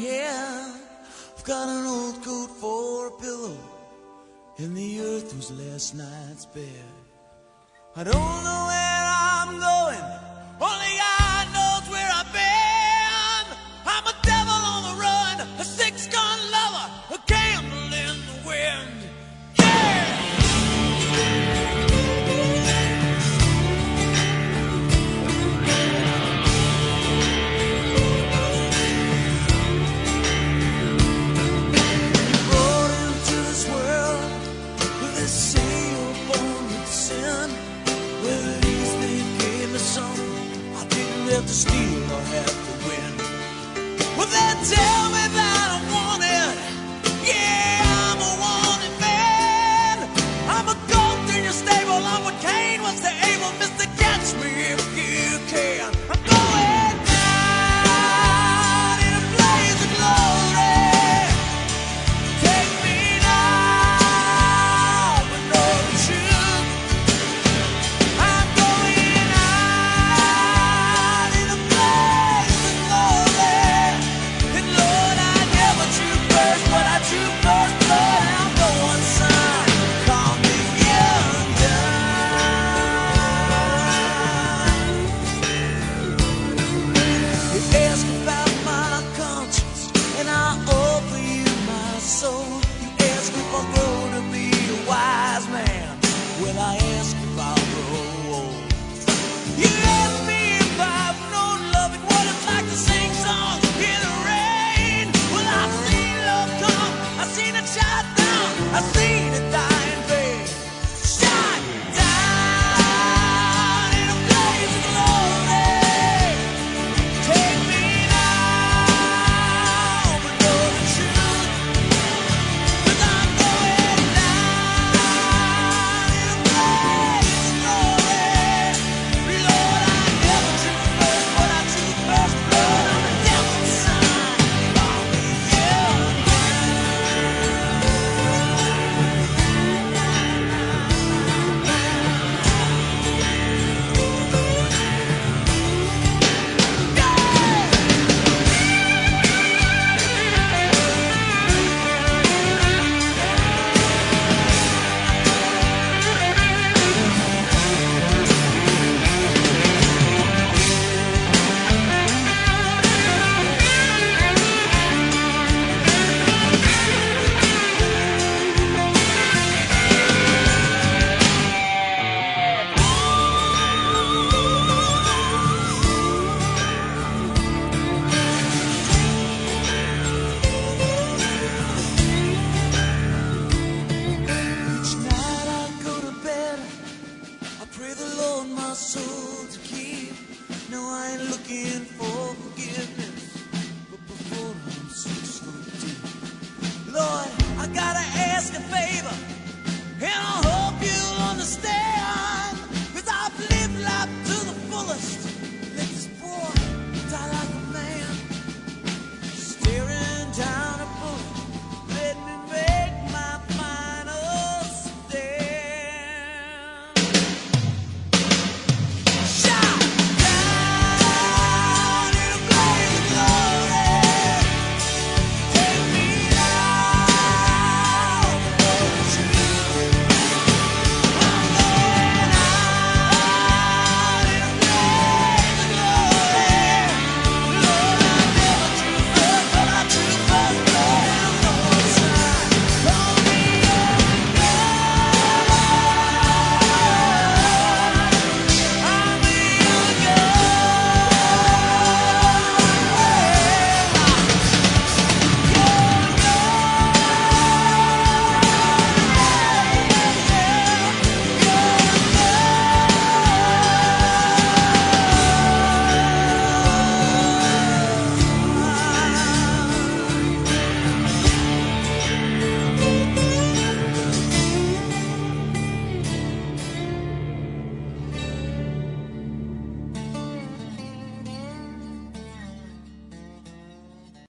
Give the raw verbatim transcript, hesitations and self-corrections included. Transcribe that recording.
head. I've got an old coat for a pillow, and the earth was last night's bed. I don't know where I'm going, only God knows where I've been. I'm a devil on the run, a six-gun lover, a candle in the wind. To steal or have to win. Well, they tell me that I'm wanted. Yeah, I'm a wanted man. I'm a goat in your stable. I'm what Cain was to Abel. Mister, catch me if you can. I'm going down in a blaze of glory. Take me now, but know the truth. I'm going out in a blaze of glory. And Lord, I never drew first, but I drew first blood. I'm going, son, call me undone. You ask about my conscience, and I offer you my soul. You ask if I'll grow to be a wise man. Well, I ask if I'll grow old. You ask me if I've known love and what it's like to sing songs in the rain. Well, I've seen love come, I've seen it shot down, I've seen it die in vain. Shot down in a blaze of glory. Take me now, but know the truth. 'Cause I'm going down in a blaze of glory. Lord, I never drew first, but I drew first blood. I'm a devil's son, call me Each night I go to bed, I pray the Lord my soul to keep. No, I ain't looking for forgiveness, but before I'm six foot deep. Lord, I gotta ask a favor.